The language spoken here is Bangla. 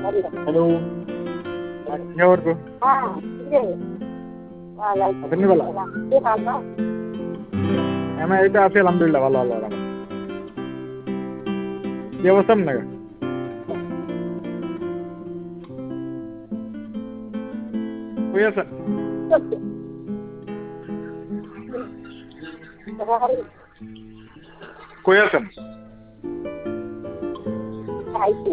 হ্যালো, কি খবর গো? আছেন নি বেলা? আমি এই তো আছি আলহামদুলিল্লাহ, ভালো ভালো ভালো। কি অবস্থা আপনার? কই আছেন? কই আছেন?